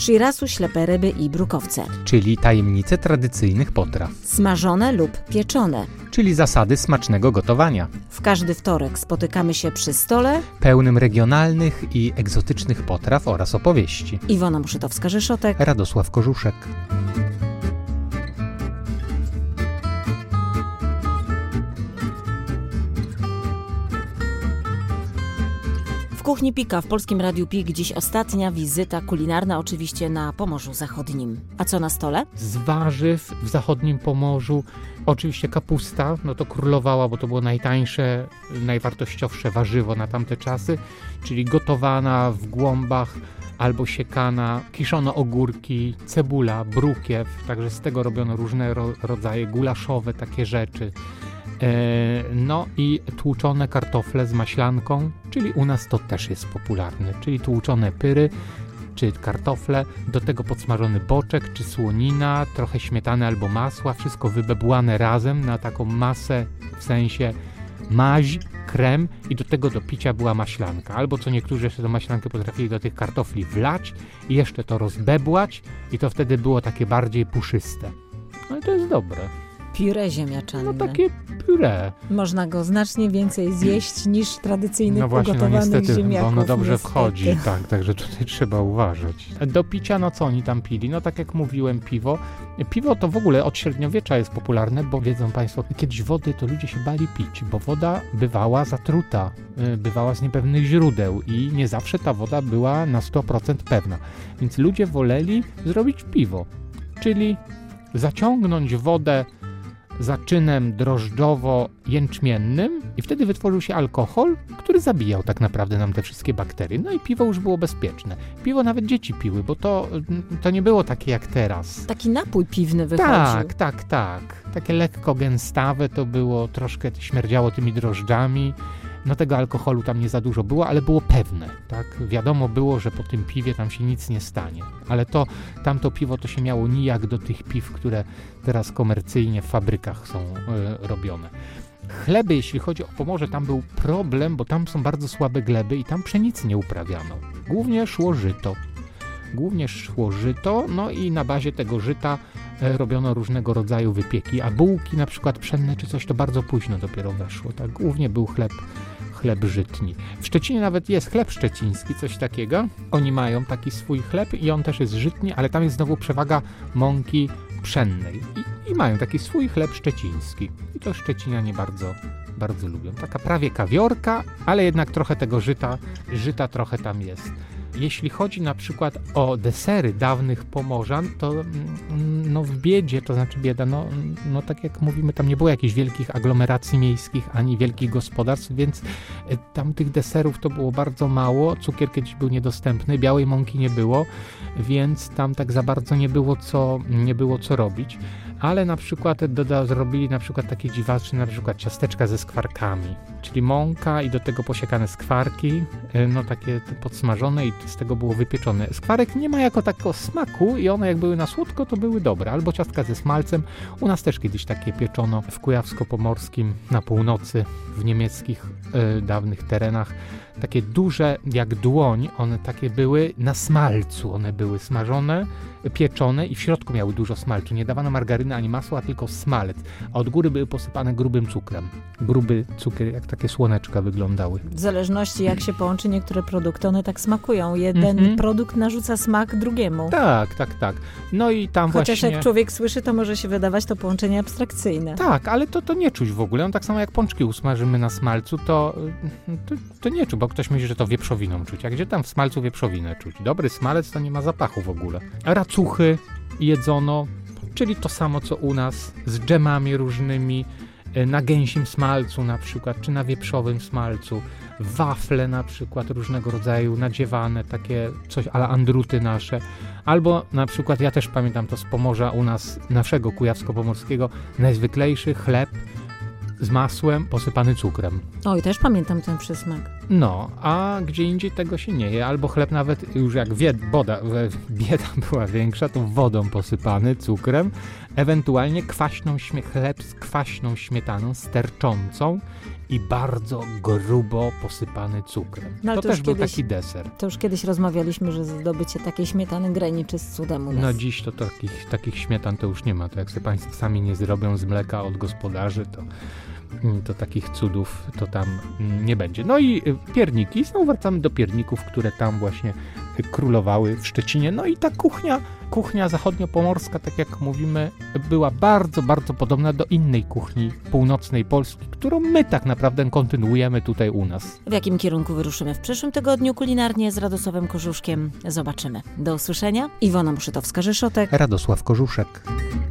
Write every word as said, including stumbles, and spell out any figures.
shirasu, ślepe ryby i brukowce. Czyli tajemnice tradycyjnych potraw. Smażone lub pieczone. Czyli zasady smacznego gotowania. W każdy wtorek spotykamy się przy stole pełnym regionalnych i egzotycznych potraw oraz opowieści. Iwona Muszytowska-Rzeszotek, Radosław Korzuszek. W Kuchni Pika w Polskim Radiu Pik dziś ostatnia wizyta kulinarna, oczywiście na Pomorzu Zachodnim. A co na stole? Z warzyw w zachodnim Pomorzu oczywiście kapusta, no to królowała, bo to było najtańsze, najwartościowsze warzywo na tamte czasy, czyli gotowana w głąbach albo siekana, kiszono ogórki, cebula, brukiew, także z tego robiono różne ro- rodzaje gulaszowe, takie rzeczy. No i tłuczone kartofle z maślanką, czyli u nas to też jest popularne, czyli tłuczone pyry czy kartofle, do tego podsmażony boczek czy słonina, trochę śmietany albo masła, wszystko wybebłane razem na taką masę, w sensie maź, krem i do tego do picia była maślanka, albo co niektórzy jeszcze tę maślankę potrafili do tych kartofli wlać i jeszcze to rozbebłać i to wtedy było takie bardziej puszyste. No i to jest dobre. Puree ziemniaczane. No takie puree. Można go znacznie więcej zjeść niż tradycyjnych no właśnie, ugotowanych no niestety, ziemniaków. bo ono dobrze niestety. wchodzi, tak, także tutaj trzeba uważać. Do picia, no co oni tam pili? No tak jak mówiłem, piwo. Piwo to w ogóle od średniowiecza jest popularne, bo wiedzą Państwo, kiedyś wody to ludzie się bali pić, bo woda bywała zatruta, bywała z niepewnych źródeł i nie zawsze ta woda była na sto procent pewna. Więc ludzie woleli zrobić piwo, czyli zaciągnąć wodę zaczynem drożdżowo-jęczmiennym i wtedy wytworzył się alkohol, który zabijał tak naprawdę nam te wszystkie bakterie. No i piwo już było bezpieczne. Piwo nawet dzieci piły, bo to, to nie było takie jak teraz. Taki napój piwny wychodził. Tak, tak, tak. Takie lekko gęstawe to było, troszkę śmierdziało tymi drożdżami. No tego alkoholu tam nie za dużo było, ale było pewne, tak? Wiadomo było, że po tym piwie tam się nic nie stanie. Ale to, tamto piwo to się miało nijak do tych piw, które teraz komercyjnie w fabrykach są y, robione. Chleby, jeśli chodzi o Pomorze, tam był problem, bo tam są bardzo słabe gleby i tam pszenicy nie uprawiano. Głównie szło żyto. Głównie szło żyto, no i na bazie tego żyta e, robiono różnego rodzaju wypieki, a bułki na przykład pszenne czy coś to bardzo późno dopiero weszło. Tak, głównie był chleb, chleb żytni. W Szczecinie nawet jest chleb szczeciński, coś takiego. Oni mają taki swój chleb i on też jest żytni, ale tam jest znowu przewaga mąki pszennej. I, i mają taki swój chleb szczeciński. I to Szczecinianie bardzo, bardzo lubią. Taka prawie kawiorka, ale jednak trochę tego żyta, żyta trochę tam jest. Jeśli chodzi na przykład o desery dawnych Pomorzan, to no w biedzie, to znaczy bieda, no, no tak jak mówimy, tam nie było jakichś wielkich aglomeracji miejskich, ani wielkich gospodarstw, więc tam tych deserów to było bardzo mało, cukier kiedyś był niedostępny, białej mąki nie było, więc tam tak za bardzo nie było co, nie było co robić. Ale na przykład doda, zrobili na przykład takie dziwaczne, na przykład ciasteczka ze skwarkami, czyli mąka i do tego posiekane skwarki, no takie podsmażone i z tego było wypieczone. Skwarek nie ma jako takiego smaku i one jak były na słodko, to były dobre. Albo ciastka ze smalcem. U nas też kiedyś takie pieczono w Kujawsko-Pomorskim, na północy, w niemieckich y, dawnych terenach. Takie duże jak dłoń, one takie były na smalcu, one były smażone, pieczone i w środku miały dużo smalcu. Nie dawano margaryny ani masła, tylko smalec, a od góry były posypane grubym cukrem. Gruby cukier, jak takie słoneczka wyglądały. W zależności jak się połączy niektóre produkty, one tak smakują. Jeden mm-hmm. produkt narzuca smak drugiemu. Tak, tak, tak. No i tam Chociaż właśnie... jak człowiek słyszy, to może się wydawać to połączenie abstrakcyjne. Tak, ale to, to nie czuć w ogóle. On tak samo jak pączki usmażymy na smalcu, to, to, to nie czuć, bo ktoś myśli, że to wieprzowiną czuć. A gdzie tam w smalcu wieprzowinę czuć? Dobry smalec to nie ma zapachu w ogóle. Racuchy jedzono, czyli to samo co u nas, z dżemami różnymi, na gęsim smalcu na przykład, czy na wieprzowym smalcu. Wafle na przykład różnego rodzaju nadziewane, takie coś a la andruty nasze. Albo na przykład, ja też pamiętam to z Pomorza u nas, naszego kujawsko-pomorskiego, najzwyklejszy chleb z masłem posypany cukrem. Oj, też pamiętam ten przysmak. No, a gdzie indziej tego się nie je, albo chleb nawet już jak wie, boda, bieda była większa, to wodą posypany, cukrem, ewentualnie kwaśną, chleb z kwaśną śmietaną, sterczącą i bardzo grubo posypany cukrem. No, to, to też był kiedyś, taki deser. To już kiedyś rozmawialiśmy, że zdobycie takiej śmietany graniczy z cudem u nas. No dziś to takich, takich śmietan to już nie ma, to jak sobie państwo sami nie zrobią z mleka od gospodarzy, to to takich cudów to tam nie będzie. No i pierniki, znowu wracamy do pierników, które tam właśnie królowały w Szczecinie. No i ta kuchnia, kuchnia zachodniopomorska, tak jak mówimy, była bardzo, bardzo podobna do innej kuchni północnej Polski, którą my tak naprawdę kontynuujemy tutaj u nas. W jakim kierunku wyruszymy w przyszłym tygodniu kulinarnie z Radosławem Korzuszkiem? Zobaczymy. Do usłyszenia. Iwona Muszytowska-Rzeszotek. Radosław Korzuszek.